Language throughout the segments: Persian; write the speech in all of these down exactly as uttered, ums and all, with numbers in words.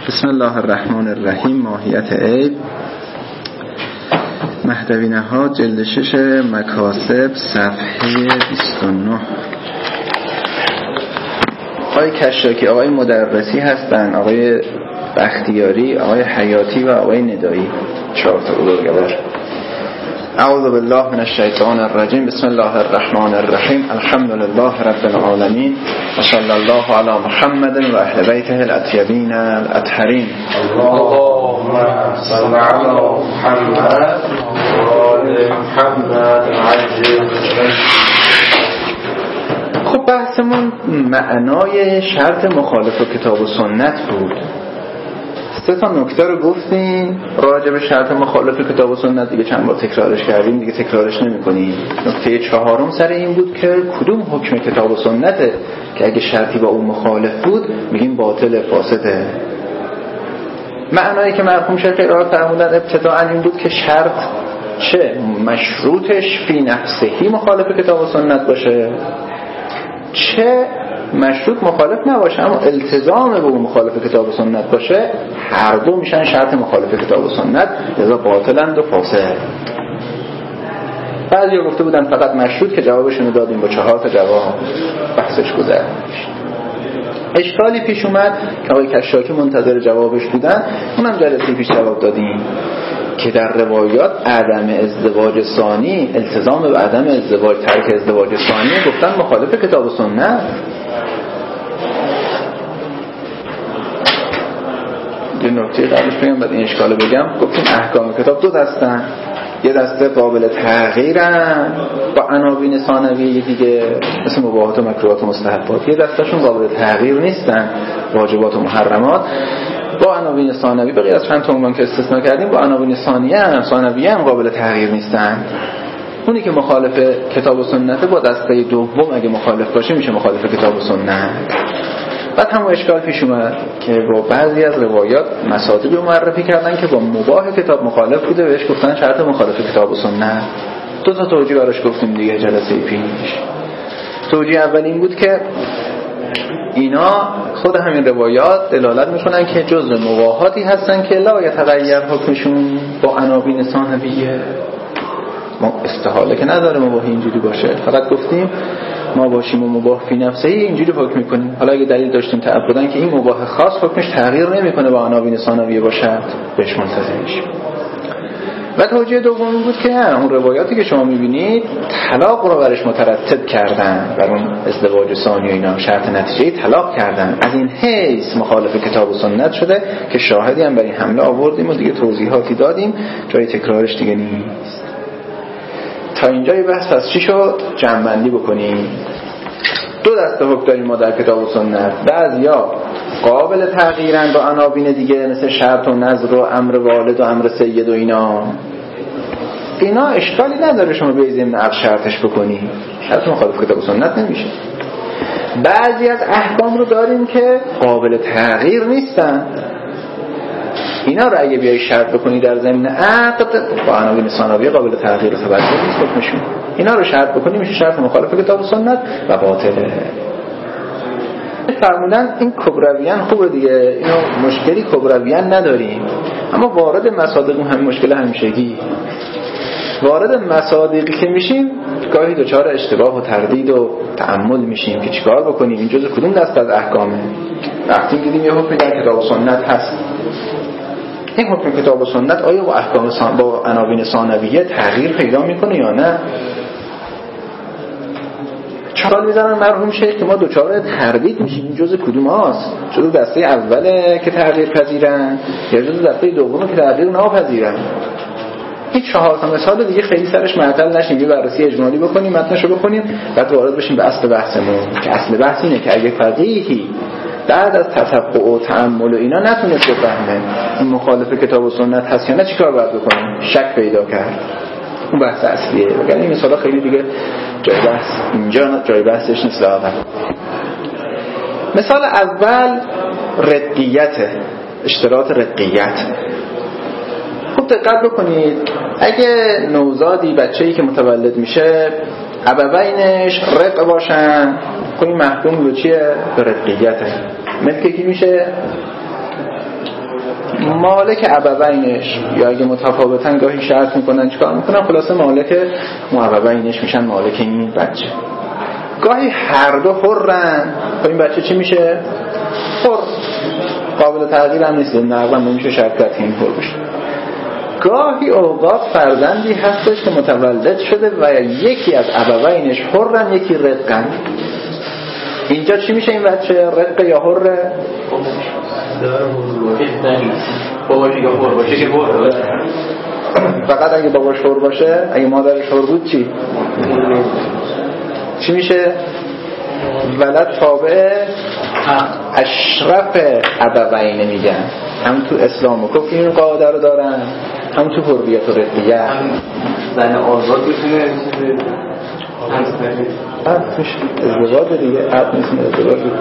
بسم الله الرحمن الرحیم. ماهیت عیب، مهدوی نهاد، جلد شش، مکاسب، صفحه بیست و نه. آقای کشاکی، آقای مدرسی هستن، آقای بختیاری، آقای حیاتی و آقای ندایی. چهار تا بزرگوار. اعوذ بالله من الشیطان الرجیم. بسم الله الرحمن الرحیم. الحمد لله رب العالمین و صلی الله علی محمد و اهل بیته الاطیبین الاطهرین. اللهم صل علی محمد و آل محمد عجل. خب بحثمون معنای شرط مخالف کتاب و سنت بود. سه تا نکته رو گفتیم راجع به شرط مخالف کتاب و سنت، دیگه چند بار تکرارش کردیم، دیگه تکرارش نمی‌کنیم. نکته چهارم سر این بود که کدوم حکم کتاب و سنته که اگه شرطی با اون مخالف بود میگیم باطل فاسده. معنایی که مرحوم شیخ ارائه فرمودن ابتداءً این بود که شرط چه مشروطش فی نفسهی مخالف کتاب و سنت باشه، چه مشروط مخالف نباشه اما التزام به اون مخالف کتاب و سنت باشه، هر دو میشن شرط مخالف کتاب و سنت، لذا باطلند و فاسد. بعضی گفته بودن فقط مشروط، که جوابشون دادیم با چهار تا جواب، بحثش گذشت. اشکالی پیش اومد که آقای کشاکی منتظر جوابش بودن، اونم جلسه پیش جواب دادیم که در روایات عدم ازدواج ثانی، التزام به عدم ازدواج، ترک ازدواج ثانی گفتن مخالف کتاب و سنت. یه نکته قبلش بگم بعد این اشکالو بگم. گفتیم احکام کتاب دو دستن، یه دسته قابل تغییرن با عناوین ثانویه دیگه مثل مباحات و مکروهات و مستحبات، یه دستشون قابل تغییر نیستن، واجبات و محرمات با عناوین ثانوی، بقیه از چند تا عنوان که استثناء کردیم با عناوین ثانیه هم ثانویه هم قابل تغییر نیستن. اونی که مخالف کتاب و سنت با دسته دوم اگه مخالف باشه میشه مخالف کتاب و سنت. بعد هم اشکال پیش اومد که با بعضی از روایات مصادیقی رو معرفی کردن که با مباح کتاب مخالف بوده، بهش گفتن شرط مخالف کتاب و سنت. دو تا توجیه براش گفتیم دیگه جلسه پیش. توجیه اول این بود که اینا خود همین روایات دلالت میکنن که جزء مباحاتی هستن که لا یتغیر حکمشون با عناوین ثانویه. ما استحاله که نداره مباح اینجوری باشه، فقط گفتیم ما باشیم و مباح فی نفسه اینجوری حکم میکنیم. حالا اگه دلیل داشتیم تعبدن که این مباح خاص حکمش تغییر نمیکنه با عناوین ثانویه باشد، بهش منتظر میشیم. و توجیه دوم بود که اون روایاتی که شما میبینید طلاق رو برش مترتب کردن، بر اون ازدواج ثانی و اینا شرط نتیجه طلاق کردن، از این حیث مخالف کتاب و سنت شده که شاهدی هم بر این حمله آوردیم و دیگه توضیحاتی دادیم، جای تکرارش دیگه نیست. تا اینجای بحث از چی شد؟ جمع‌بندی بکنیم. دو دسته حکم داریم ما در کتاب و سنت. بعضیا قابل تغییرن با عناوین دیگه مثل شرط و نظر و امر والد و امر سید و اینا. اینا اشکالی نداره شما به ضمن عقد شرطش بکنی، شرط مخالف کتاب و سنت نمیشه. بعضی از احکام رو داریم که قابل تغییر نیستن، اینا رو اگه بیای شرط بکنی در ضمن عقد با عناوین ثانویه قابل تغییر و تبدل نیست حکمشون، اینا رو شرط بکنی میشه شرط مخالف کتاب و سنت و باطله. فرمودن این کبرویان خوبه دیگه، اینا مشکلی کبرویان نداریم، اما وارد مصادیق هم مشکل همیشگی. وارد مصادیقی که میشیم گاهی دچار اشتباه و تردید و تأمل میشیم که چیکار بکنیم، این جزء کدوم دست از احکامه. وقتی دیدیم یه حکمی در کتاب و سنت هست، این حکم کتاب و سنت آیا با احکام سان با عناوین ثانویه تغییر پیدا میکنه یا نه؟ چرا میزنن مرحوم شیخ که ما دوچاره تردید میشیم این جزء کدوم هاست؟ جزء دسته اوله که تغییر پذیرن یا جزء دسته دومه که تغییر ناپذیرن؟ این چهار تا مثال دیگه خیلی سرش معطل نشیم، یه بررسی اجمالی بکنیم، متنشو بخونیم، بعد وارد بشیم به اصل بحثمون که اصل بحث اینه که اگه فقیهی بعد از تتبع و تأمل و اینا نتونست بفهمه این مخالف کتاب و سنت هست یا نه، چیکار باید بکنیم؟ شک پیدا کرد. اون بحث اصلیه. وگرنه این مثالا خیلی دیگه جای بحث اینجا جای بحثش نیست. لااقل مثال اول رقیت، اشتراط رقیت. خوب دقت بکنید، اگه نوزادی بچه‌ای که متولد میشه ابوینش رق باشن، خب این محکوم به چیه؟ به رقیته. ملک کی میشه؟ مالک ابوینش، یا اگه متفاوتن گاهی شرط میکنن چیکار میکنن، خلاصه مالک ابوینش میشن مالک این بچه. گاهی هر دو حرن، خب این بچه چی میشه؟ حر، قابل تغییر هم نیست، نقلا نمیشه شرط کرد این حر بشه. گاهی اوقات فرزندی هستش که متولد شده و یکی از ابوینش حرن یکی رقن. اینجا چی میشه این بچه؟ رق یا حره؟ باباش که حر باشه که حر. فقط اگه باباش حر باشه، اگه مادرش حر بود چی؟ چی میشه؟ ولد تابع اشرف ابوین میگن. هم تو اسلام و کفر این قاعده رو دارن، هم تو حریت و رقیه. زن آزاد میتونه عقد میشه ازدواج دیگه، عقد میتونه ازدواج بکنه.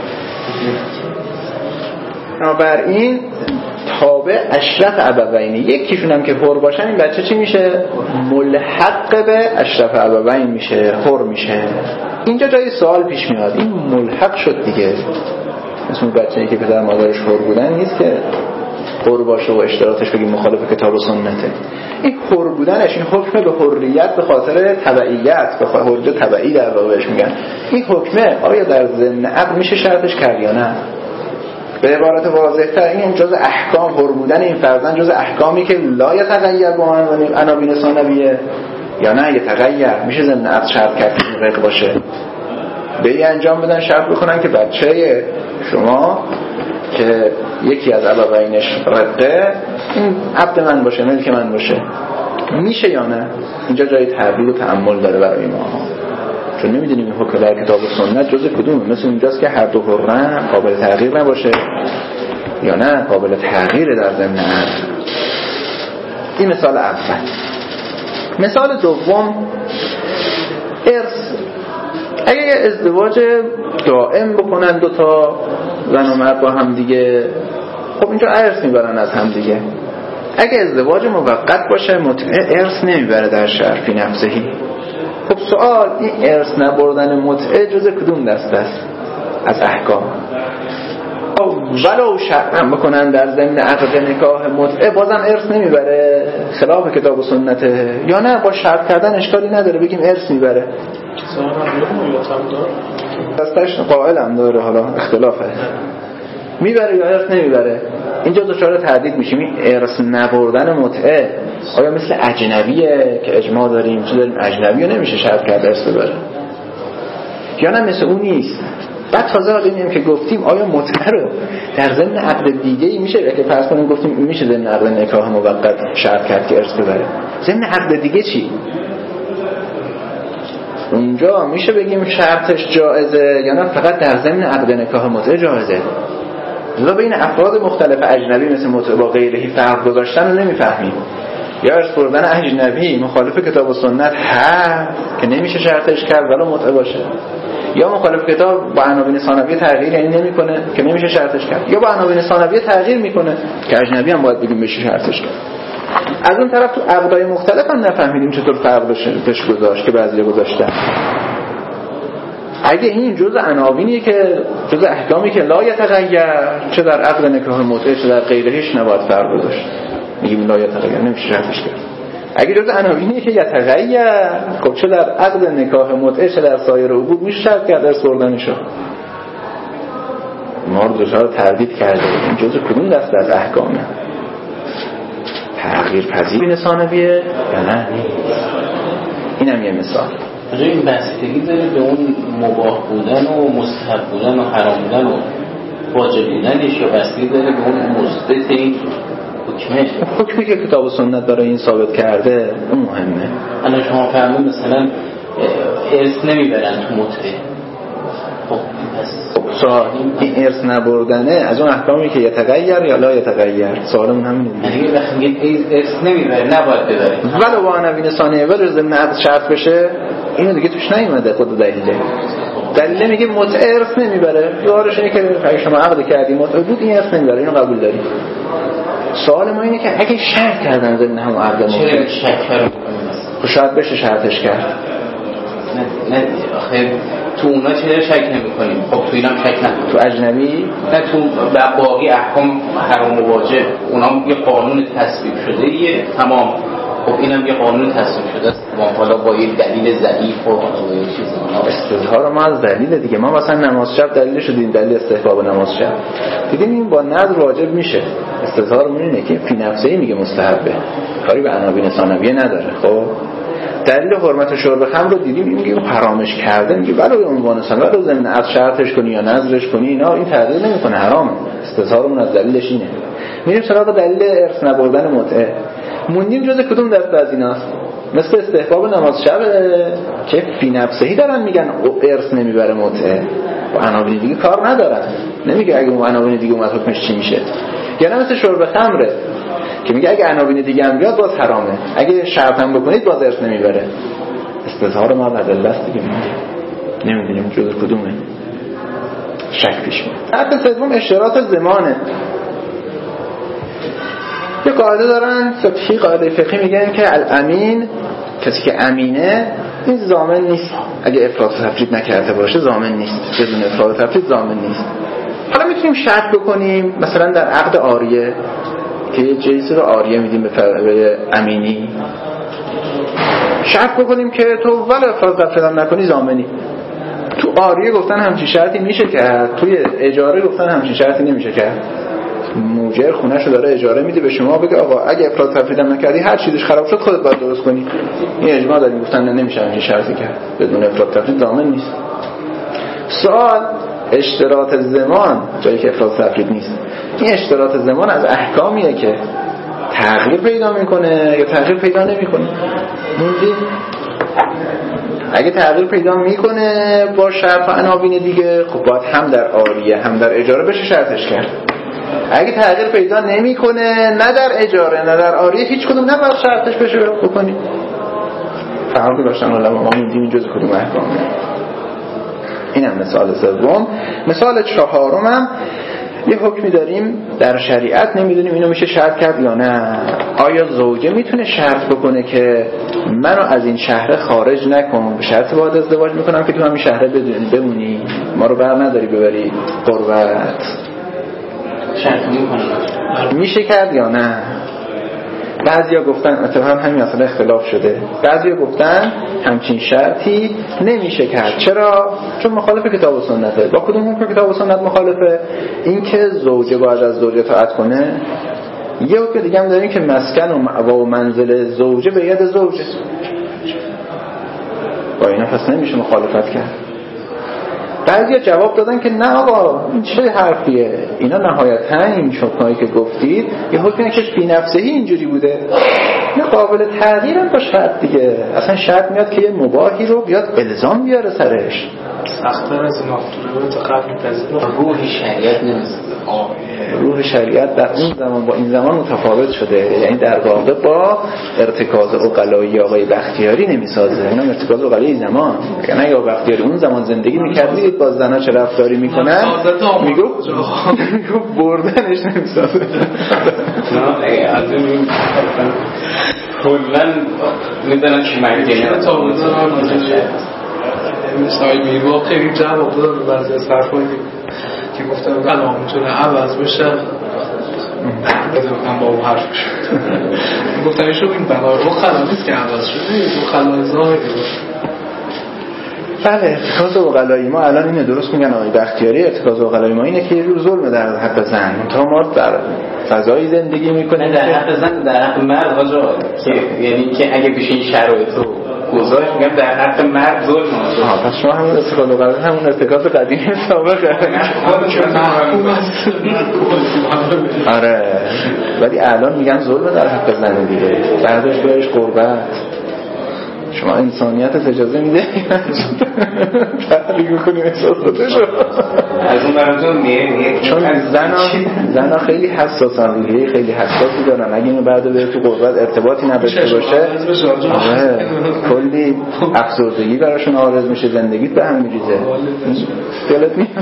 بنابراین تابع اشرف ابوین، یکیشون هم که حر باشن این بچه چی میشه؟ ملحق به اشرف ابوین میشه، حر میشه. اینجا جای سوال پیش میاد، این ملحق شد دیگه، مثل بچه‌ای که پدر مادرش حر بودن نیست که حر باشه و اشتراطش بگیم مخالف کتاب و سنته. این حر بودنش، این حکم به حریت به خاطر تبعیت، به خاطر حریت تبعی در واقعش میگن. این حکمه آیا در ضمن عقد میشه شرطش کرد یا نه؟ به عبارت واضح‌تر این جز احکام، حر بودن این فرزند جز احکامی که لا یتغیر با عناوین ثانویه یا نه یتغیر، میشه ضمن عقد شرط کرد که رق باشه. به این انجام بدن، شرط بکنن که بچه شما که یکی از ابوینش رقه این عبد من باشه، ملک من باشه، میشه یا نه؟ اینجا جای تردید و تأمل داره برای ما، چون نمیدونیم این حکم در کتاب و سنت جز کدومه. مثل اینجاست که هر دو حرن قابل تغییر نباشه یا نه قابل تغییر در ضمن عقد. این مثال اول. مثال دوم ارث. اگه یه ازدواج دائم بکنن دو تا زن و مرد با هم دیگه، خب اینجا ارث میبرن از هم دیگه. اگه ازدواج موقت باشه متعه ارث نمیبره در شرفی نفسهی. خب سوال، این ارث نبردن متعه جز کدوم دست است از احکام؟ ولو شرط هم بکنن در ضمن عقد نکاح متعه بازم ارث نمیبره خلاف کتاب و سنته، یا نه با شرط کردن اشکالی نداره بگیم ارث میبره؟ دستش قائل هم داره، حالا اختلافه، میبره یا ارث نمیبره. اینجا دچار تردید میشیم. این ارث نبردن متعه آیا مثل اجنبیه که اجماع داریم چه داریم اجنبیه نمیشه شرط کرد ارث ببره، یا نه مثل اون نیست؟ بعد تازه حالا اینیم که گفتیم آیا متعه رو در ضمن عقد دیگه‌ای میشه، که فرض کنیم گفتیم میشه ضمن عقد نکاح موقت شرط کرد که ارث ببره، ضمن عقد دیگه چی؟ اونجا میشه بگیم شرطش جائزه یا نه فقط در ضمن عقد نکاح متعه جائزه؟ لذا بین افراد مختلف اجنبی مثل متعه با غیرهی فرق گذاشتن رو نمیفهمیم. یا ارث بردن اجنبی مخالف کتاب و سنت هست که نمیشه شرطش کرد ولو متعه باشه، یا مخالف کتاب با عناوین ثانویه تغییر یعنی نمیکنه که نمیشه شرطش کرد، یا با عناوین ثانویه تغییر میکنه که اجنبی هم باید بگیم بشه شرطش کرد. از اون طرف تو عقدای مختلف هم نفهمیدیم چطور فرق بهش گذاشت که بعضی گذاشتن. اگه این جزء عناوینیه که جزء احکامی که لا یتغیر، چه در عقد نکاح متعه چه در غیرهش نباید فرق گذاشت، میگیم لا یتغیر نمیشه شرطش کرد. اگه جزء عناوینیه که یتغیر، خب چه در عقد نکاح متعه چه در سایر عقود میشه شرط کرد ارث بردنشو. ما رو دچار تردید کرده این جزء کدوم دست از احکامه؟ تغییر پذیر ثانویه یا نه؟ اینم یه مثال. آنجا این بستگی داره به اون مباح بودن و مستحب بودن و حرام بودن و واجب بودنش، یا بستگی داره به اون مثبت این حکمه؟ حکمی که کتاب و سنت برای این ثابت کرده اون مهمه. الان شما فرمودید مثلا ارث نمیبرن تو متعه، خب سوال این ارث نبردنه از اون احکامی که یتغیر یا لا یتغیر؟ سوالمون همینه دیگه. وقتی میگید ارث نمیبره نباید ببره ولو با عناوین ثانیه ولو ضمن عقد شرط بشه، اینو دیگه توش نیومده خود دلیله. دلیل میگه متعه ارث نمیبره، یارش اینه که اگه شما عقد کردی متعه بود این ارث نمیبره، اینو قبول داریم. سوال ما اینه که اگه شرط کردن ضمن هم عقد متعه چرا شک کردن؟ خب شاید بشه شرطش کرد. نه نه آخه تو اونا چرا شک نمی‌کنیم؟ خب تو اینم شک نکنیم. تو اجنبی نه تو باقی احکام حرام و واجب اونا یه قانون تصویب شده ایه تمام. خب اینم یه قانون تصویب شده است تمام. حالا با یه دلیل ضعیف و یه چیزی استظهار ما از دلیل دیگه. ما مثلا نماز شب دلیلش دیدیم، دلیل استحباب نماز شب دیدیم این با نظر واجب میشه. استظهارمون اینه که فی نفسه میگه مستحبه، کاری به عناوین ثانویه نداره. خب دلیل حرمت شرب خمر رو دیدیم، این میگه حرامش کرده، میگه برای عنوان سن برای ضمن از شرطش کنی یا نظرش کنی اینا این تغییر نمیکنه، حرامه. استظهارمون از دلیلش اینه. میریم سراغ دلیل ارث نبردن متعه. موندیم جز کدوم دست از ایناست؟ مثل استحباب نماز شب که فی نفسهی دارن میگن ارث نمیبره متعه، با عناوین دیگه کار ندارن، نمیگه اگه اون عناوین دیگه اومد حکمش چی میشه. یا نه مثل شرب خمره که میگه اگه عناوین دیگه هم بیاد باز حرامه، اگه شرط هم بکنید باز ارث نمیبره. استظهار ما بدل است دیگه، نمیدونیم جز کدومه، شک پیش میاد. حتی سوم اشتراط زمانه. یه قاعده دارن فقهی، قاعده فقهی میگن که الامین، کسی که امینه این ضامن نیست، اگه افراط و تفرید نکرده باشه ضامن نیست، بدون افراط و تفرید ضامن نیست. حالا میتونیم شرط بکنیم مثلا در عقد عاریه که یه جیسه رو عاریه میدیم به, به امینی، شرط بکنیم که تو ولی افراط و تفرید هم نکنی ضامنی. تو عاریه گفتن همچین شرطی میشه کرد، توی اجاره گفتن همچین شرطی نمیشه کرد. موجر خونه‌شو داره اجاره میده به شما، بگه آقا اگه افراط تفریدم نکردی هر چیزش خراب شد خودت باید درست کنی. این اجماع داریم، گفتن نمیشه همین شرطی کرد، بدون افراط تفرید ضامن نیست. سوال اشتراط زمان جایی که افراط تفرید نیست. این اشتراط زمان از احکامیه که تغییر پیدا میکنه یا تغییر پیدا نمیکنه. موندی اگه تغییر پیدا میکنه با شرط و عناوین دیگه خب باید هم در عاریه هم در اجاره بشه شرطش کرد. اگه تغییر پیدا نمیکنه نه در اجاره نه در عاریه هیچ کدوم نباید شرطش بشه بکنی. فرقی داشتن علما ما میدیم جزء کدوم احکام. اینم مثال سوم. مثال چهارم هم یه حکمی داریم در شریعت، نمیدونیم اینو میشه شرط کرد یا نه. آیا زوجه میتونه شرط بکنه که منو از این شهر خارج نکن، به شرط باید ازدواج میکنم که تو همین شهر بمونی، ما رو بر نداری ببری قربت، شرط میشه کرد یا نه؟ بعضیا گفتن اتفاقا همین اصلا اختلاف شده، بعضیا گفتن همچین شرطی نمیشه کرد. چرا؟ چون مخالف کتاب و سنته. با کدوم حکم کتاب و سنت مخالفه؟ این که زوجه باید از زوجه اطاعت کنه. یه حکم دیگه هم داریم که مسکن و مأوا و منزل زوجه به ید زوجه، با اینا پس نمیشه مخالفت کرد. بعضیا جواب دادن که نه آقا این چه حرفیه، اینا نهایتاً این حکمایی که گفتید یه حکمی که فی نفسهی اینجوری بوده، نه قابل تغییر هم با شرط دیگه. اصلا شرط میاد که یه مباحی رو بیاد الزام بیاره سرش. سخت‌تر از این افتاده تا قبل می‌پذیره. روح شریعت نیست. روح شریعت در اون زمان با این زمان متفاوت شده، یعنی در واقع با ارتکاز عقلایی آقای بختیاری نمیسازه، اینا ارتکاز عقلایی زمان. یعنی اگه آقای بختیاری اون زمان زندگی می‌کرد با زنا چه رفتاری میکنن، میگفت میگفت بردنش نمیسازه. نه از این کلاً میدونن چی معنیه مثلا میگه خیلی جواب داد به بعضی از حرفایی که گفتم الان میتونه عوض بشه. بدونم با اون حرفش گفتم ایشون این بنای رو خلا نیست که عوض شده، این خلا ظاهری باشه. بله، ارتکاز عقلایی ما الان اینه، درست میگن آقای بختیاری، ارتکاز عقلایی ما اینه که یه جور ظلم در حق زن، تا ما در فضایی زندگی میکنیم در حق زن در حق مرد آجا، یعنی که اگه بشه این شرایط رو گذاشت میگم در حق مرد ظلم آجا. آها پس شما همون ارتکاز عقلایی همون ارتکاز قدیمی سابقه. آره ولی الان میگن ظلم در حق زن دیگه، بعدش بهش قربت. شما انسانیت اجازه میده تحریک کنیم احساساتشو از اون براتون میره، چون زنا زنا خیلی حساسن، روحیه خیلی حساسی دارن. اگه اینو بعد به تو قربت ارتباطی نداشته باشه کلی افسردگی براشون عارض میشه، زندگیت به هم میریزه. دلت میاد.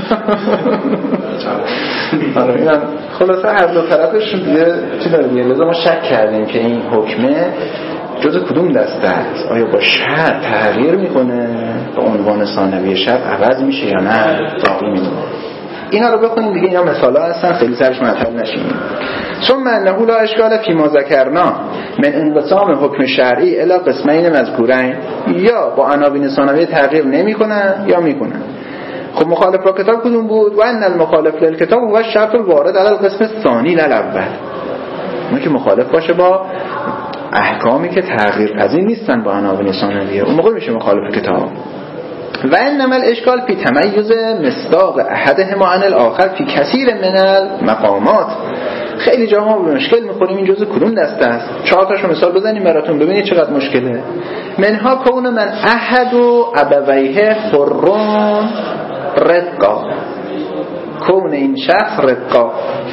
آره اینم خلاصه هر دو طرفش یه چی داره دیگه. لذا ما شک کردیم که این حکمه جز کدوم دسته است؟ آیا با شرط تغییر میکنه به عنوان ثانوی شرط عوض میشه یا نه باقی میمونه؟ اینا رو بخونیم دیگه، اینا مثالا هستن خیلی سرش معطل نشیم. ثم انه لا اشکال فی ما ذکرنا من انقسام حکم شرعی الی قسمین مذکورین، یا با عناوین ثانویه تغییر نمیکنن یا میکنن. خب مخالف با کتاب کدوم بود؟ و ان المخالف للکتاب هو الشرط الوارد علی القسم الثانی لا الاول. اون که مخالف باشه با احکامی که تغییر پذیر نیستن با عناوین ثانویه، اون موقع میشه مخالف کتاب. و انما الاشکال فی تمیز مصداق احدهما عن الاخر فی کثیر من المقامات. خیلی جاها به مشکل میخوریم این جزء کدوم دسته است. چهار تاشو مثال بزنیم براتون ببینید چقدر مشکله. منها کون من احد و ابویه فرون رقا، کون این شخص رقا،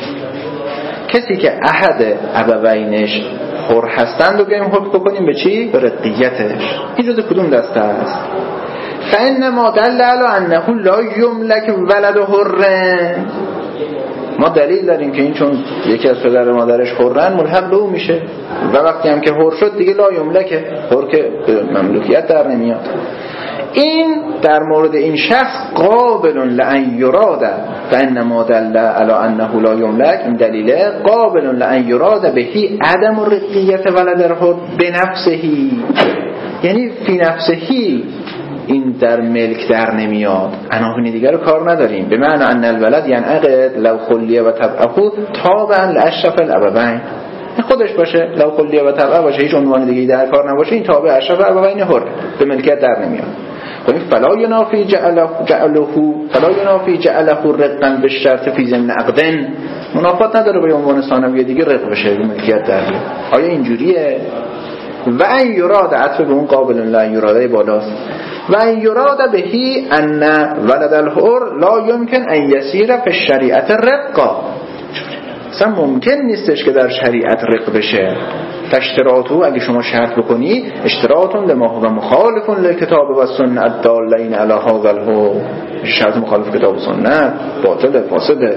کسی که احد ابوینش حر هستند و بیایم حکم بکنیم به چی؟ به رقیتش. این جزء کدوم دسته است؟ فانما دل علی انه لا یملک ولد حر. ما دلیل داریم که این چون یکی از پدر و مادرش حرن ملحق به او میشه، و وقتی هم که حر شد دیگه لا یملکه، حر که مملوکیت در نمیاد. این در مورد این شخص قابل لأن یراد، فانما دل علی انه لا یملک، این دلیله قابل لأن یراد بهی عدم رقیت ولد الحر بنفسهی، یعنی فی نفسهی این در ملک در نمیاد، عناوین دیگر رو کار نداریم. به معنی ان الولد ینعقد لو خلیه و تبعه تابعا لاشرف الابوین، خودش باشه لو خلیه و تبعه باشه، هیچ عنوان دیگه‌ای در کار نباشه، این تابع اشرف الابوین حر به ملکیت در نمیاد. خب این فلا ینافی جعله جعله فلا ینافی جعله رقا بالشرط فی ضمن عقدن، منافات نداره به عنوان ثانویه دیگه رق بشه به ملکیت در بیاد. آیا اینجوریه؟ و ان یراد عطف به اون قابل لا یراده بالاست. و ان یراد بهی ان ولد الحر لا یمکن ان یسیر فی الشریعت رقا، اصلا ممکن نیستش که در شریعت رق بشه. فاشتراطو، اگه شما شرط بکنی اشتراطون لما هو مخالف للکتاب و سنت الدالین علی هذا الحکم، شرط مخالف کتاب و سنت باطل فاسده.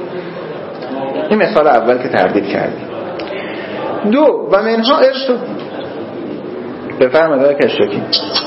این مثال اول که تردید کردیم. دو و منها ارث، بفرمایید آقای کشکی.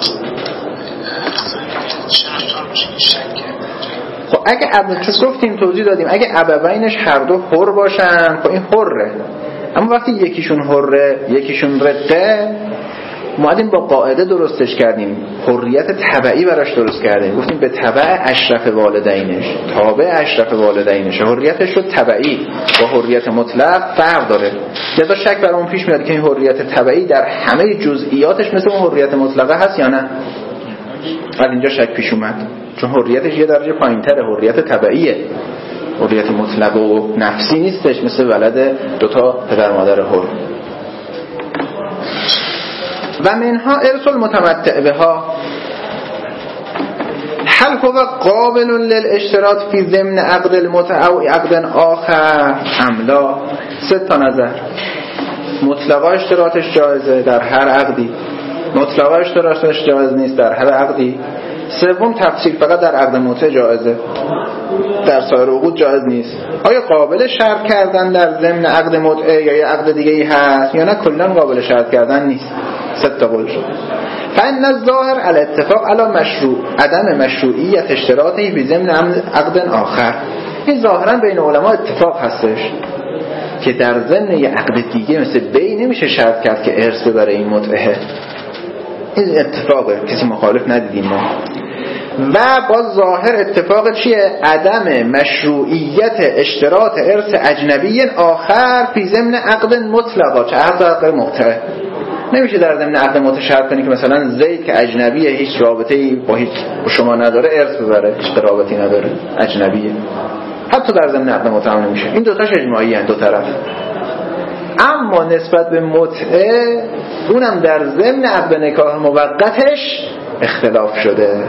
خب اگه اب چون گفتیم توضیح دادیم اگه ابوینش هر دو حر باشن خب این حره، اما وقتی یکیشون حره یکیشون رقه، ما اومدیم با قاعده درستش کردیم، حریت تبعی براش درست کردیم، گفتیم به تبع اشرف والدینش، تابع اشرف والدینش، حریتش رو تبعی با حریت مطلق فرق داره. لذا شک برامون پیش میاد که این حریت تبعی در همه جزئیاتش مثل اون حریت مطلقه هست یا نه. از اینجا شک پیش اومد، چون حریتش یه درجه پایین‌تره، حریت تبعیه، حریت مطلق و نفسی نیستش مثل ولد دوتا پدر مادر حر. و منها ارث المتمتع بها هل هو قابل للاشتراط فی ضمن عقد المتع او عقد آخر ام لا؟ سه تا نظر. مطلقا اشتراطش جایزه در هر عقدی، مطلقا اشتراطش جایز نیست در هر عقدی. سوم تفصیل فقط در عقد متع جایزه، در سایر عقود جایز نیست. آیا قابل شرط کردن در ضمن عقد متع یا یه عقد دیگه ای هست یا نه کلا قابل شرط کردن نیست؟ سه تا قول شد. فان الظاهر علی اتفاق علی مشروع عدم مشروعیت اشتراطی فی ضمن عقد آخر، این ظاهرا بین علما اتفاق هستش که در ضمن یه عقد دیگه مثل بی نمیشه شرط کرد که ارث برای این متعه. این اتفاقه، کسی مخالف ندیدیم ما. و با ظاهر اتفاق چیه؟ عدم مشروعیت اشتراط ارث اجنبی آخر فی ضمن عقد مطلقا، چه عقد عقد مقطع. نمیشه در ضمن عقد مطلق شرط کنی که مثلا زید که اجنبیه هیچ رابطه‌ای با هیچ با شما نداره ارث ببره، هیچ رابطه‌ای نداره، اجنبیه. حتی در ضمن عقد مطلق نمیشه. این دو تاش اجماعی ان، دو طرف. اما نسبت به متعه اونم در ضمن عقد نکاح موقتش اختلاف شده.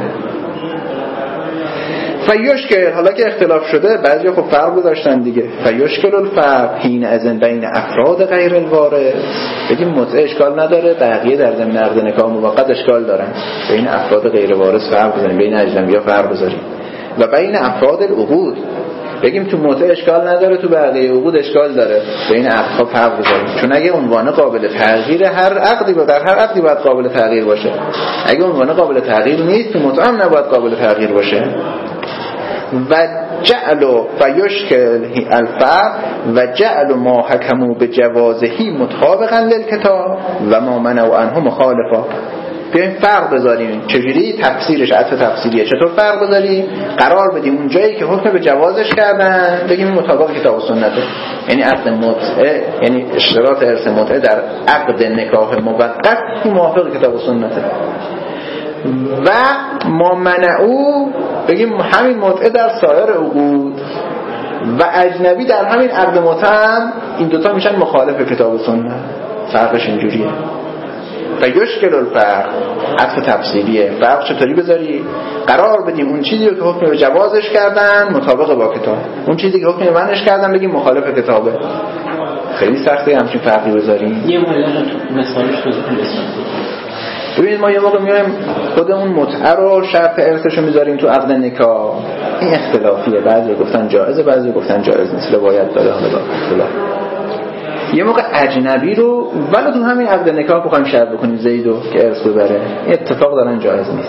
فیشکل، حالا که اختلاف شده بعضی خب فرق گذاشتن دیگه، فیشکل الفرق حین ازن بین افراد غیر الوارث، بگیم متعه اشکال نداره، بقیه در ضمن عقد نکاح موقت اشکال دارن، بین افراد غیر وارث فرق بزنیم، بین اجنبی‌ها فرق بذاریم، و بین افراد العقود بگیم تو متع اشکال نداره، تو بقیه عقود اشکال داره، بین عقدها فرق بذاریم. چون اگه عنوان قابل تغییر هر عقدی با در هر عقدی باید قابل تغییر باشه، اگه عنوان قابل تغییر نیست تو متع هم نباید قابل تغییر باشه. و جعل و یشکل الفرق و جعل ما حکموا بجوازهی مطابقا للکتاب و ما منعوا عنه مخالفا. بیایم فرق بذاریم چجوری تفسیرش عطف تفسیریه، چطور فرق بذاریم قرار بدیم اون جایی که حکم به جوازش کردن بگیم مطابق کتاب و سنته، یعنی عقد متعه، یعنی اشتراط ارث متعه در عقد نکاح موقت موافق کتاب و سنته. و ما منعوا بگیم همین متعه در سایر عقود و اجنبی در همین عقد متعه، این دوتا میشن مخالف کتاب و سنت. فرقش اینجوریه. و یشکل الفرق عطف تفصیلیه. فرق چطوری بذاری؟ قرار بدیم اون چیزی رو که حکم به جوازش کردن مطابق با کتاب، اون چیزی که حکم منعش کردن بگیم مخالف کتابه. خیلی سخته همچین فرقی بذاریم. یه مثالش توضیح بدید. ببینید ما یه موقع میایم خودمون متعه رو شرط ارثش رو میذاریم تو عقد نکاح، این اختلافیه، بعضی گفتن جایزه بعضی گفتن جایز نیست، باید داره حالا اختلاف. یه موقع اجنبی رو ولی تو همین عقد نکاح بخوایم شرط بکنیم زیدو که ارث ببره، این اتفاق دارن جایز نیست.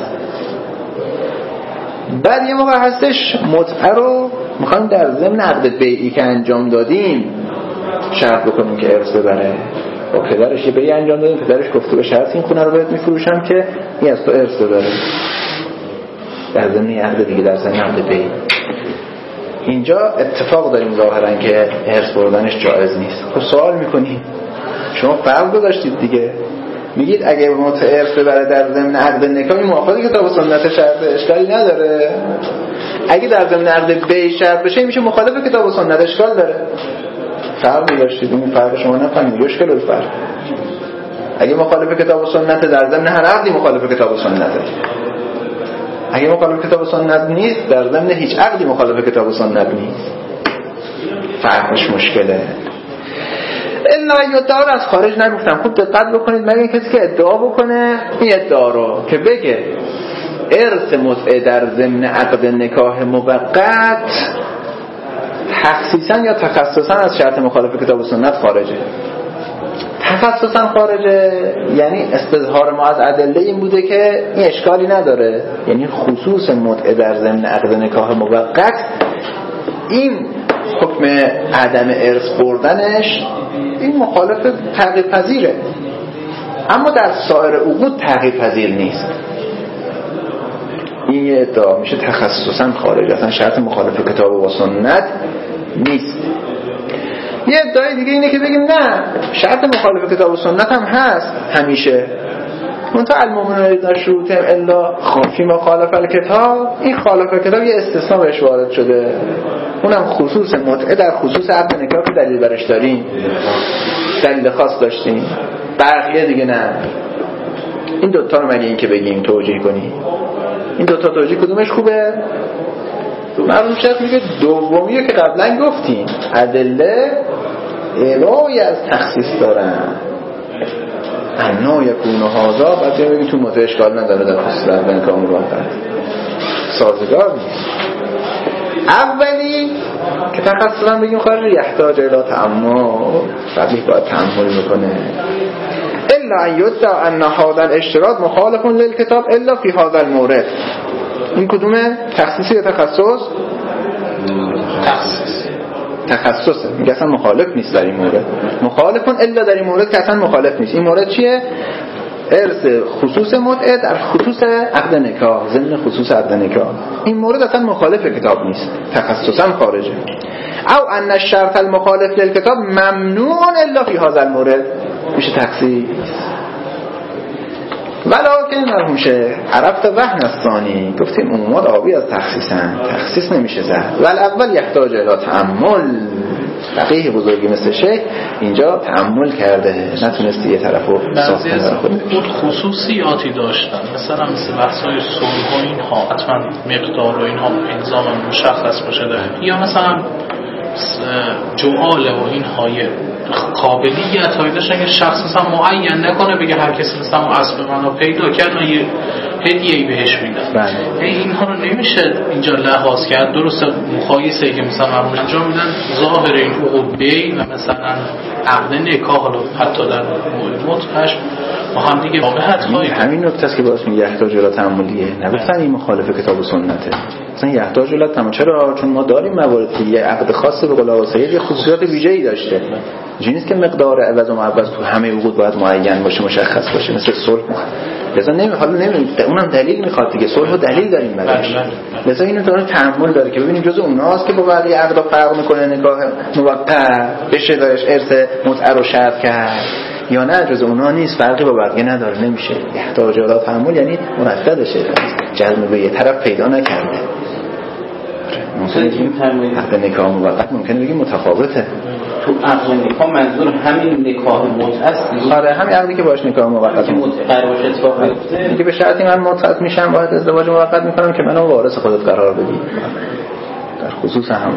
بعد یه موقع هستش متعه رو میخوایم در ضمن عقد بیعی که انجام دادیم شرط بکنیم که ارث ببره. با پدرش یه بیعی انجام دادیم، پدرش گفته به شرط این خونه رو بهت میفروشم که این از تو ارث ببره، در ضمن عقد دیگه، در ضمن عقد بیعی. اینجا اتفاق داریم ظاهرا که ارث بردنش جایز نیست. خب سوال میکنیم شما فرض داشتید دیگه، میگید اگه متعه ارث ببره در ضمن عقد نکاح موافقه کتاب و سنت شرط اشکالی نداره، اگه در ضمن عقد بیع شرط بشه میشه مخالف کتاب و سنت، اشکال داره. فرق داشتید، اون فرق شما نفهمید. یشکل الفرق، اگه مخالف کتاب و سنت در ضمن هر عقدی مخالف کتاب و سنته، اگه مخالف کتاب و سنت نیست در ضمن هیچ عقدی مخالف کتاب و سنت نیست. فرقش مشکله. الا ادعا رو از خارج نگفتم، خوب دقت بکنید. مگه کسی که ادعا بکنه این ادعا رو که بگه ارث متعه در ضمن عقد نکاح موقت تخصیصا یا تخصصا از شرط مخالف کتاب و سنت خارجه. تخصصا خارجه یعنی استظهار ما از ادله این بوده که این اشکالی نداره، یعنی خصوص متعه در ضمن عقد نکاح موقت این حکم عدم ارث بردنش این مخالف تغییر پذیره، اما در سایر عقود تغییر پذیر نیست. این یه ادعا میشه تخصصا خارج، اصلا شرط مخالف کتاب و سنت نیست. یه ادعای دیگه اینه که بگیم نه شرط مخالف کتاب و سنت هم هست همیشه، منتها المؤمنون نشروطهم الا خافی مخالف الکتاب، این خالف الکتاب یه استثناء بهش وارد شده، اونم خصوص متعه در خصوص عقد نکاح که دلیل برش داریم، دلیل خاص داشتیم، بقیه دیگه نه. این دوتا رو مگه این که بگیم توجیه کنی، این دوتا توجیه کدومش خوبه؟ معلوم شد میگه دومیه که قبلا گفتیم ادله الهی از تخصیص دارن، انا یکون هذا، بعد میگه تو متعه اشکال نداره در خصوص عقد نکاح موقت، سازگار نیست. اولی که تخصصا بگیم خارج یحتاج الی تأمل، فقیه باید تأمل بکنه. الا ان یدعا ان هذا الاشتراط مخالف للکتاب الا فی هذا المورد. این کدومه؟ تخصیصی یا تخصص؟ تخصیص. تخصصه، میگه اصلا مخالف نیست در این مورد. مخالفون الا در این مورد که اصلا مخالف نیست. این مورد چیه؟ ارث خصوص متعه در خصوص عقد نکاح، ضمن خصوص عقد نکاح. این مورد اصلا مخالف کتاب نیست، تخصصا خارجه. او ان الشرط المخالف للکتاب ممنوع الا فی هذا المورد، میشه تخصیص. ولکن مرحوم شه عرفت وهن الثانی، گفتیم عمومات آبی از تخصیصن، تخصیص نمیشه زد. ول اول یحتاج الی تأمل، فقیه بزرگی مثل شیخ اینجا تأمل کرده، نتونستی یه طرفو ساخته برای خودش. بود خصوصیاتی داشتن، مثلا مثل بحثای صلح و اینها حتما مقدار و اینها الزاما مشخص باشه داره، یا مثلا جعاله و این های قابلیت هایی داشتن که شخص مثلا معین نکنه بگه هر کسی مثلا اسب منو پیدا کرد و یه هدیه‌ای بهش میدن. اینها رو نمیشه اینجا لحاظ کرد. درسته مقایسه که مثلا مرحوم انجام میدن ظاهر این حقوق بی و مثلا عقد نکاح حالا حتی در متعش با هم دیگه واقعیت خواهی همین نکته است که باعث میگه یحتاج الی تأملیه. نگفتن این مخالف کتاب و سنته، مثلا یحتاج الی تأمل. چرا؟ چون ما داریم مواردی یه عقد خاص به قول آقا سید یه خصوصیات ویژه‌ای داشته. اینجوری نیست که مقدار عوض و معوض تو همه عقود باید معین باشه، مشخص باشه، مثل صلح. لذا نمی حالا نمی اونم دلیل میخواد دیگه، صلح و دلیل داریم براش. لذا اینو داره تأمل داره که ببینیم جزء اوناست که با بقیه عقد فرق میکنه، نکاح موقت بشه دارش ارث متعه رو شرط کرد یا نه، جزء اونا نیست، فرقی با بقیه نداره. نمیشه احتیاج الی تأمل یعنی مرددشه، جزم به یه طرف پیدا نکرده. ممکنه بگیم عقد نکاح موقت ممکنه بگیم متفاوته. تو عقد نکاح منظور همین نکاح متعه است. آره همین عقدی که باش نکاح موقت قرار باشه اتفاق بیفته دیگه به شرطی من متعهد میشم باید ازدواج موقت میکنم که منو وارث خودت قرار بدی. در خصوص هم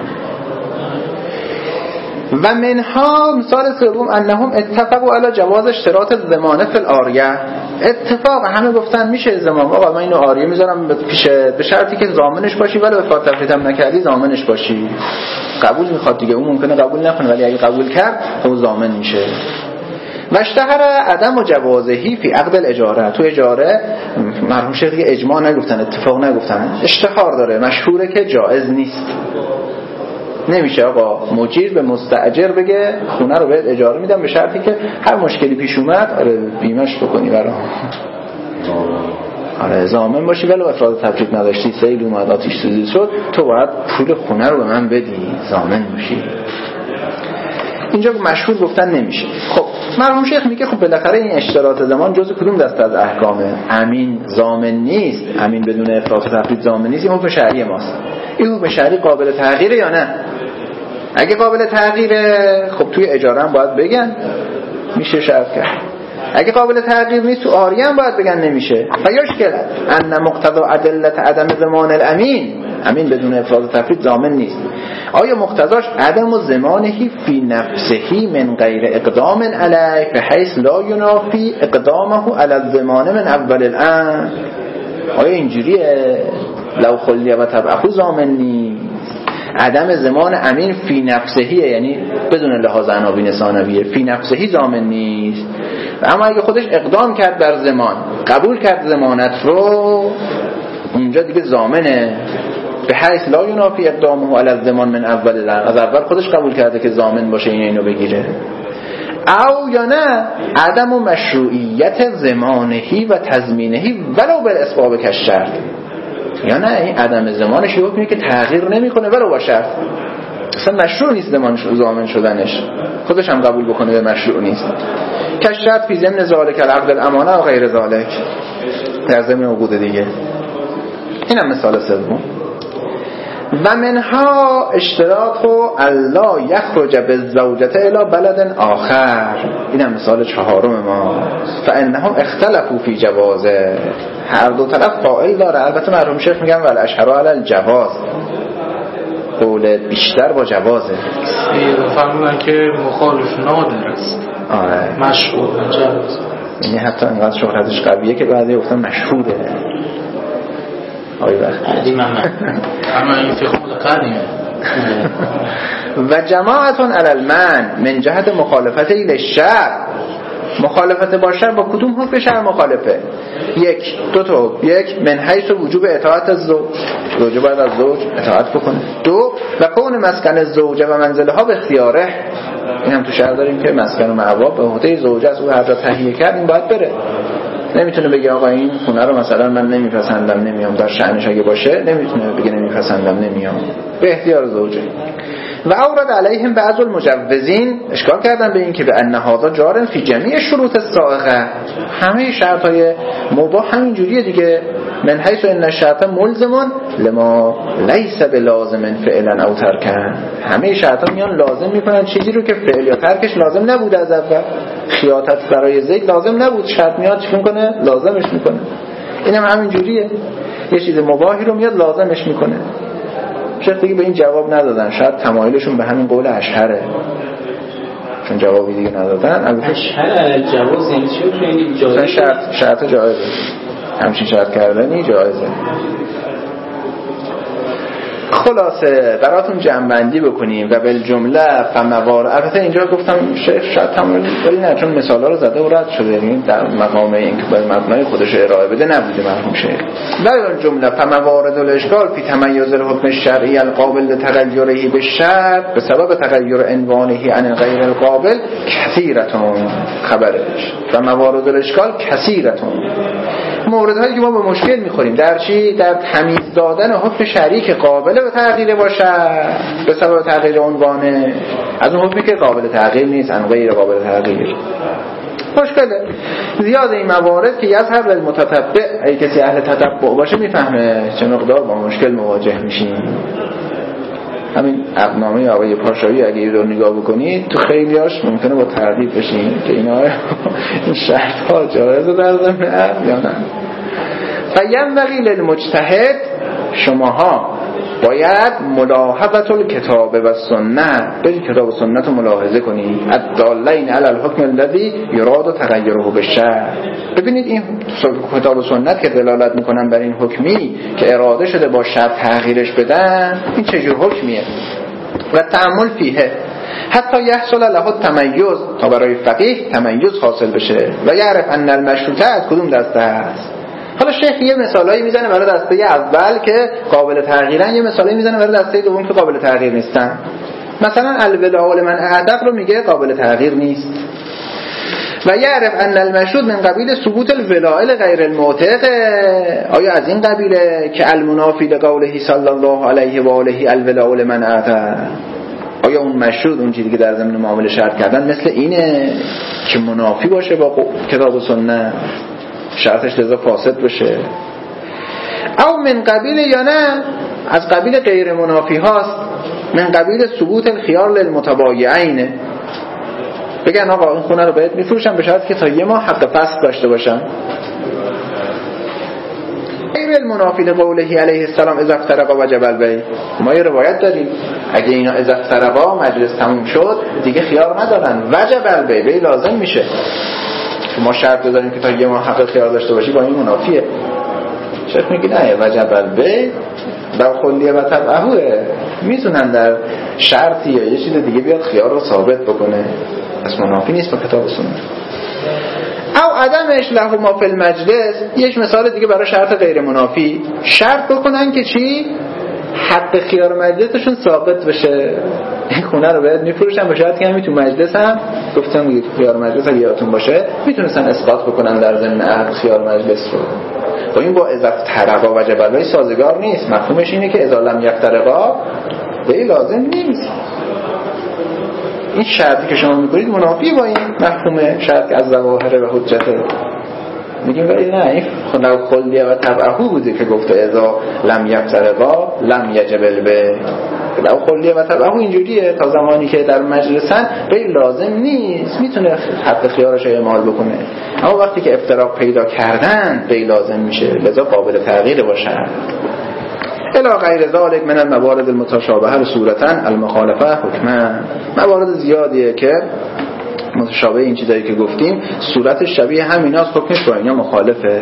و منها مثال سوم انهم اتفقوا علی جواز اشتراط الضمانه فی العاریه. اتفاق همه گفتن میشه ضمان، آقا من اینو عاریه میذارم پیش به شرطی که ضامنش باشی، ولی وفات تفریطم نکردی ضامنش باشی. قبول میخواد دیگه، اون ممکنه قبول نکنه ولی اگه قبول کرد خب ضامن میشه. و اشتهر عدم و جوازهی فی عقد الاجاره. تو اجاره مرحوم شیخ دیگه اجماع نگفتن، اتفاق نگفتن، اشتهار داره، مشهوره که جایز نیست. نمیشه آقا مجیر به مستاجر بگه خونه رو بهت اجاره میدم به شرطی که هر مشکلی پیش اومد آره بیمه‌اش بکنی برام، آره ضامن باشی، ولی افراد تفریط نداشتی، سیل اومد آتش سوزی شد، تو باید پول خونه رو به من بدی، ضامن باشی. اینجا مشهور گفتن نمیشه. خب مرحوم شیخ میگه خب بالاخره این اشتراط ضمان جزء کدوم دسته از احکامه؟ امین ضامن نیست، امین بدون افراط و تفریط ضامن نیست. این حکم شرعی ماست. این حکم شرعی قابل تغییره یا نه؟ اگه قابل تغییره خب توی اجاره هم باید بگن میشه شرط کرد. اگه قابل تغییر نیست تو عاریه هم باید بگن نمیشه. فیاشکل ان مقتضی ادله عدم ضمان الامین، امین بدون افراط و تفریط ضامن نیست. آیا مقتضاش عدم ضمانهی فی نفسهی من غیر اقدام علیه بحیث لا ینافی اقدامه علی الضمان من اول الامر؟ آیا اینجوریه لو خلیه و تبعه ضامن نیست؟ عدم ضمان امین فی نفسهیه، یعنی بدون لحاظ عناوین ثانویه، فی نفسهی ضامن نیست. اما اگه خودش اقدام کرد بر ضمان، قبول کرد ضمانت رو، اونجا دیگه ضامنه. به حیث لا ینافی اقدامه علی الضمان من اول الامر، از اول خودش قبول کرده که ضامن باشه این اینو بگیره. او یا نه عدم مشروعیت ضمانهی و تضمینهی ولو بالاسباب کالشرط، یا نه این عدم ضمانش یه حکمی که تغییر نمیکنه ولو با شرط، اصلا مشروع نیست ضامن شدنش، خودش هم قبول بکنه به مشروع نیست. کالشرط فی ضمن ذالک العقد الامانه و غیر ذالک، در ضمن عقود دیگه. اینم مثال سوم. و منها اشتراط الا یخرج بالزوجه الی بلد آخر، اینم مثال چهارم ما. فانهم اختلفوا فی جوازه، هر دو طرف قائل داره. البته مرحوم شیخ میگن ول اشهر علی الجواز، قول بیشتر با جوازه. فرمودن که مخالف نادر است، آره مشهور جواز، یعنی حتی اینقدر شهرتش قویه که بعضی گفتن مشهوره. آی وقت قدیم هم اما این فقه قدیمه. و جماعتون علی المن من جهت مخالفت للشرع، مخالفت با شرع با کدوم حکم شرع مخالفه؟ یک دو تا، یک من حیث وجوب اطاعت الزوج، زوج باید از زوج اطاعت بکنه. دو و کون مسکن الزوجه و منزله ها به اختیاره، این هم تو شرع داریم که مسکن و مأوا به عهده زوجه است، او هر جا تهیه کرد این باید بره. نمیتونه بگه آقا این خونه رو مثلا من نمیپسندم نمیام، در شأنش اگه باشه نمیتونه بگه نمیپسندم نمیام، به اختیار زوجه. و اورد علیهم بعض المجوزین، اشکال کردن به این که به ان هذا جار فی جمیع شروط السائغه، همه شرط های مباح همین جوریه دیگه. من حیث ان الشرط ملزم لما لیس بلازم فعلا او ترکا، همه شرط ها میان لازم میکنن چیزی رو که فعل یا ترکش لازم نبود. از اول خیاطت برای زید لازم نبود، شرط میاد چیکار کنه؟ لازمش میکنه. اینم همین جوریه، یه چیز مباحی رو میاد لازمش میکنه. شیخ دیگه به این جواب ندادن، شاید تمایلشون به همین قول اشهره چون جوابی دیگه ندادن. البته اشهر جواز یعنی چی؟ یعنی جایزه شرط شرط جایزه، همچین شرط کردنی جایزه. خلاصه براتون جمع‌بندی بکنیم و بالجمله فموار. البته اینجا گفتم شیخ شاید تمام ولی نه، چون مثالا رو زده و رد شده، یعنی در مقام اینکه باید مبنای خودش ارائه بده نبوده مرحوم شیخ. در بالجمله فموارد الاشکال فی تمیز الحکم الشرعی القابل لتغیره بالشرع بسبب تغییر عنوانه عن غیر القابل کثیرتون. خبرش فموارد الاشکال کثیرتون، موردهایی که ما به مشکل میخوریم در چی؟ در تمیز دادن حکم شرعی که قابل به تغییر باشه به سبب تغییر عنوانه از اون حکمی که قابل تغییر نیست عن غیر قابل تغییر. مشکله زیاد این موارد که یظهر للمتتبع، اگه کسی اهل تتبع باشه میفهمه چه مقدار با مشکل مواجه میشیم. همین عقدنامه آقای پاشایی اگه یه رو نگاه بکنید تو خیلیاش ممکنه با تردید بشین که اینا این شرط ها جایزه در ضمن عقد یا نه. فینبغی للمجتهد، شماها باید ملاحظه الکتاب و سنت، برید کتاب و سنت رو ملاحظه کنید، الدالین علی الحکم الذی یراد تغییره بالشرع. ببینید این کتاب و سنت که دلالت میکنن بر این حکمی که اراده شده با شرط تغییرش بدن، این چجور حکمیه و تأمل فیه حتی یحصل له التمیز، تا برای فقیه تمیز حاصل بشه و یعرف ان المشروطه از کدوم دسته است. حالا شیخ یه مثالایی میزنه برای دسته اول که قابل تغییرن، یه مثالایی میزنه برای دسته دوم که قابل تغییر نیستن. مثلا الولاء لمن اعتق رو میگه قابل تغییر نیست و یعرف ان المشروط من قبیل ثبوت الولاء غیر المعتق. آیا از این قبیله که المنافی لقوله صلی الله علیه و آله الولاء لمن اعتق؟ آیا اون مشروط اون چیزی که در ضمن معامله شرط کردن مثل اینه که منافی باشه با کتاب و سنت، شرطش لذا فاسد بشه؟ او من قبیل یا نه از قبیل غیر منافی هاست، من قبیل ثبوت الخيار للمتبایعین، بگن آقا این خونه رو بهت میفروشم به شرطی که تا یه ماه حق فسخ داشته باشم. غیر المنافی لقوله علیه السلام اذا افترقا وجب البیع. ما یه روایت داریم اگه اینا اذا افترقا مجلس تموم شد دیگه خیار ندارن، وجب البیع، بیع لازم میشه. ما شرط داریم که تا یه ماه حق خیار داشته باشی، با این منافیه. شیخ میگه نه وجب البیع در خلیه و تبعهوه، میتونن در شرطی یا یه چیز دیگه بیاد خیار رو ثابت بکنه، پس منافی نیست با کتاب و سنت. او عدمش له ما فی المجلس، یک مثال دیگه برای شرط غیر منافی، شرط بکنن که چی؟ حق خیار مجلسشون ثابت بشه. این خونه رو باید میفروشن به شرطی که همین تو مجلس هم گفتم خیار مجلس اگه یادتون باشه میتونستن اثبات بکنن در ضمن عقد خیار مجلس رو. با این با اذا ترقا وجب البیع سازگار نیست. مفهومش اینه که اذا لم یفترقا بیع لازم نیست. این شرطی که شما میکنید منافی با این مفهوم شرط از ظواهر و حجته. میگیم ولی نه این خلق خلیه و تبعهو بوده که گفته اذا لم یفترقا لم یجب البیع. لو خلیه و تبعهو اینجوریه تا زمانی که در مجلسن بیع لازم نیست، میتونه حق خیارش اعمال بکنه، اما وقتی که افتراق پیدا کردن بیع لازم میشه، لذا قابل تغییر باشه. الا غیر ذلك من الموارد المتشابهه صورتا المخالفه حکما. موارد زیادیه که متشابه این چیزایی که گفتیم صورت شبیه همیناست، حکمش با اینا مخالفه.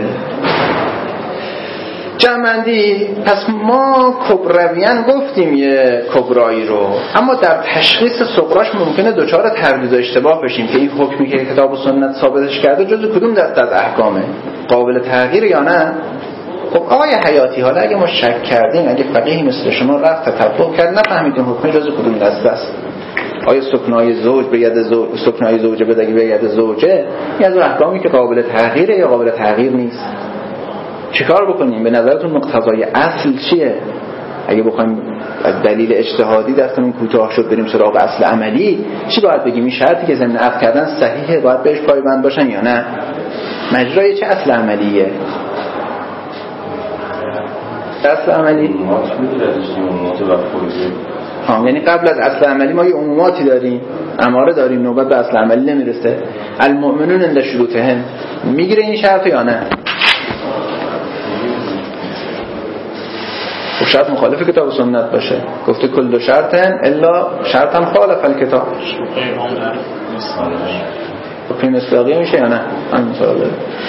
جمعندی پس ما کبرویان گفتیم یه کبرایی رو، اما در تشخیص صغراش ممکنه دوچار تردید و اشتباه بشیم که این حکمی که کتاب و سنت ثابتش کرده جزو کدوم دست از احکامه، قابل تغییر یا نه. خب آقای حیاتی، حالا اگه ما شک کردیم، اگه فقیهی مثل شما رفت تطبیق کرد نفهمیدیم حکم جزو کدوم دست است، آیا سکنای زوج به ید زوج، سکنای زوجه به ید زوجه، یا از احکامی که قابل تغییره یا قابل تغییر نیست، چیکار بکنیم؟ به نظرتون مقتضای اصل چیه؟ اگه بخوایم از دلیل اجتهادی دستمون کوتاه شد بریم سراغ اصل عملی، چی باید بگیم؟ این شرطی که ضمن عقد کردن صحیحه باید بهش پایبند باشن یا نه؟ مجرای چه اصل عملیه؟ اصل عملی ها، یعنی قبل از اصل عملی ما یه عموماتی داریم، اماره داریم، نوبت به اصل عملی نمیرسه. المؤمنون عند شروطهم میگیره این شرط یا نه؟ شرط مخالف کتاب و سنت باشه. گفته کل شرطن الا شرطا خالف الکتاب. فی مصداقیه میشه یا نه؟ همین سواله.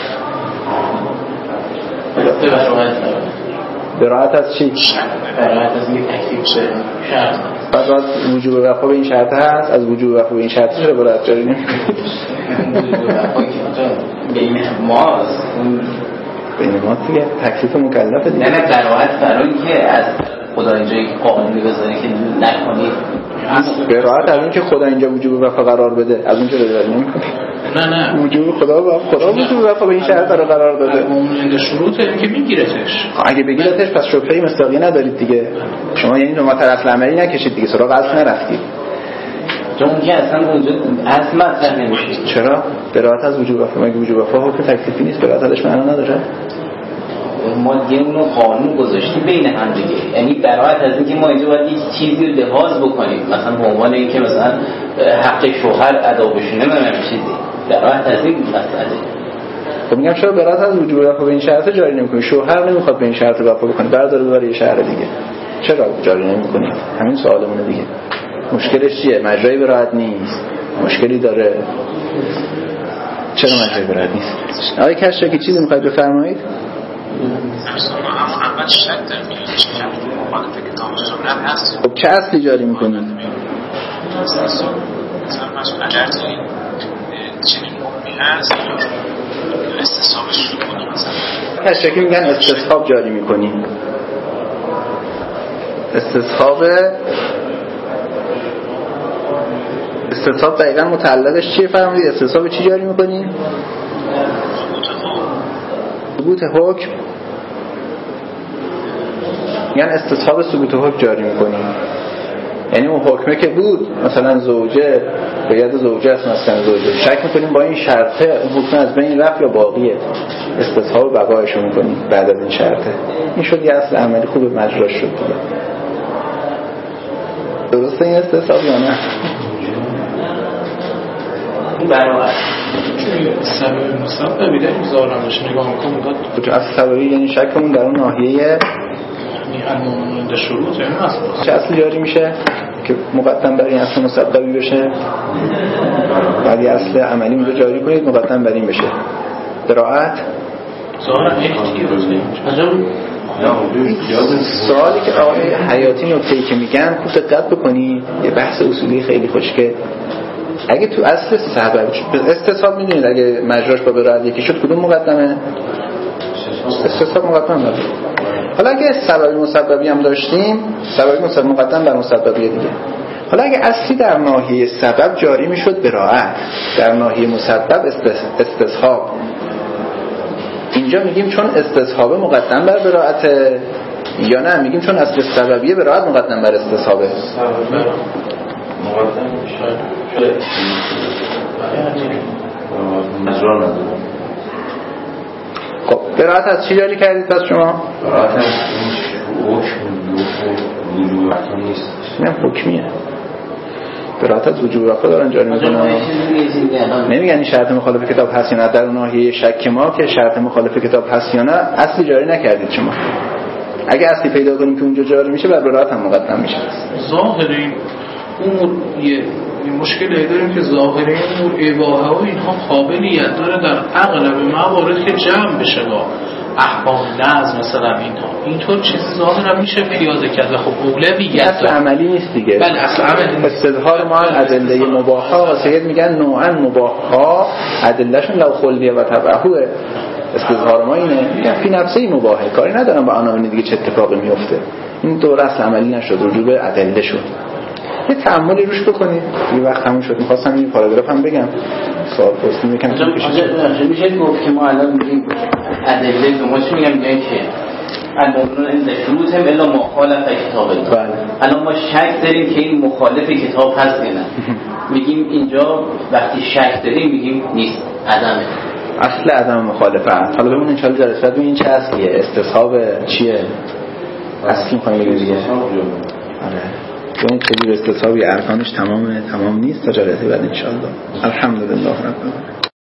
براعت از چی؟ براعت از یک تکلیف شرط. پس از وجوب وفا به این شرط هست، از وجوب وفا به این شرط چرا براعت جاری نمی‌کنی؟ وجوب وفا که بین ماست، بین ما دیگه تکلیف مکلفه دیگه. نه نه براعت برای اینکه از خدا اینجا یک قانونی بذاره که نکنید. براعت از اینکه خدا اینجا وجوب وفا قرار بده، از اونجا داره نمی‌کنه. نه نه وجوب خدا و خدا وجوب وفا به این شرط رو قرار داده. اون شروط اینه که میگیرتش. اگه بگیرتش پس شبهه مصداقی ندارید دیگه. شما یعنی نمات اصل عملی نکشید دیگه، سراغ اصل نرفتید. چون که اصلا اونجا اصل مطرح نمیشه. چرا؟ براعت از وجوب وفا، مگه وجوب وفا حکم تکلیفی نیست؟ براعت ازش معنا نداره. ما دیگه اونو قانون گذاشتیم بین هم دیگه، یعنی براعت از اینکه ما اینجا باید یک چیزی رو لحاظ بکنیم، مثلا به عنوان اینکه مثلا حق شوهر ادا بشه، نمیدونم چیزی براعت از این مسئله. خب میگم چرا براعت از وجوب وفا به این شرط جاری نمی‌کنی؟ شوهر نمیخواد به این شرط وفا بکنه، برداره ببره یه شهر دیگه، چرا جاری نمی‌کنی؟ همین سوالمونه دیگه. مشکلش چیه؟ مجرای براعت نیست، مشکلی داره. چرا مجرای براعت نیست؟ آقای کشکی چیزی می‌خواید بفرمایید؟ اما اول شک در میاد که مخالف کتاب و سنت هست. خب چه اصلی جاری می‌کنید؟ مثلا مثلا اگر چنین حکمی هست استصحابش رو کنیم، مثلا کشکی میگن استصحاب جاری می‌کنی. استصحاب استصحاب دقیقاً متعلقش چیه فرمودید؟ استصحاب چی جاری می‌کنی؟ ثبوت حکم. یعنی استصحاب ثبوت حکم جاری می‌کنی، یعنی اون حکمه که بود مثلا زوجه به ید زوجه است، مثلا زوجه شک می‌کنیم با این شرطه اون حکم از بین رفت یا باقیه، استصحاب بقایش رو می‌کنی بعد از این شرطه. این شد یه اصل عملی خوب مجراش شد دیگه. درسته این استصحاب یا نه؟ این براعت سبب مسبب میده ظاهرا باشه نگاه می‌کنم تو اصل سببی یعنی شکمون در اون ناحیه یعنی المؤمنون شروط یعنی اصل چه اصل جاری میشه که مقدم بر این اصل مسببی بشه؟ بعد یه اصل عملی اونجا جاری کنید مقدم بر این بشه. براعت ظاهرا احتیاطی سوالی که آقای حیاتی نکته‌ای که میگن خوب دقت بکنید، یه بحث اصولی خیلی خوشگه. اگه تو اصل سبب استصحاب میدونید اگه مجراش با براعت یکی شد کدوم مقدمه؟ استصحاب مقدم داره. حالا اگه سبب مسببی هم داشتیم، سبب مسبب مقدم بر مسببیه دیگه. حالا اگه اصلی در ناحیه سبب جاری میشد براعت، در ناحیه مسبب استصحاب، اینجا میگیم چون استصحاب مقدم بر براعت، یا نه میگیم چون اصل سببیه براعت مقدم بر استصحابه؟ مقدم شده مجرا نداره. خب براعت از چی جاری کردید پس شما؟ براعت از حکم وجوب وفا نیست، نه حکمیه. براعت از وجوب وفا دارن جاری میکنن. نمیگن این شرط مخالف کتاب هست یا نه، در ناحیه شک ما که شرط مخالف کتاب هست یا نه اصلی جاری نکردید شما. اگه اصلی پیدا کنیم که اونجا جاری میشه بر براعت هم مقدم میشه. ظاهرین امور یه مشکلی داریم که ظاهرین امور اباحه و اینها قابلیت داره در اغلب موارد که جمع بشه با احکام نظم مثلا اینها، اینطور چیزی ظاهرا میشه پیاده کرد. خب اولویت اصل عملی نیست دیگه. بله اصل عملی استظهار ما ادله مباحه و سید میگن نوعا مباحه ادلهشون لو خلدیه و تبعه. استظهار ما اینه میگن فی نفسه مباحه، کاری ندارم با عناوین دیگه چه اتفاقی میفته. این دوره اصل عملی نشد، رجوع به ادله شد. یه تأملی روش بکنید. یه وقت همون شد می‌خواستم این پاراگراف هم بگم. سوال پرسیدم یکم طول کشید. میشه گفت که ما الان میگیم ادله ما چی میگم میگن که المؤمنون عند شروطهم الا مخالف کتاب الله. بله. الان ما شک داریم که این مخالف کتاب هست یا نه. میگیم اینجا وقتی شک داریم میگیم نیست، عدمه. اصل عدم مخالفت. حالا ببینیم ان شاء الله جلسه بعد ببینیم چه اصلیه، استصحاب چیه؟ اصلی می‌خوایم بگیم دیگه. آره. چون چه جور استصحابی ارکانش تمام تمام نیست تا جلسه بعد ان شاء الله. الحمدلله رب العالمین.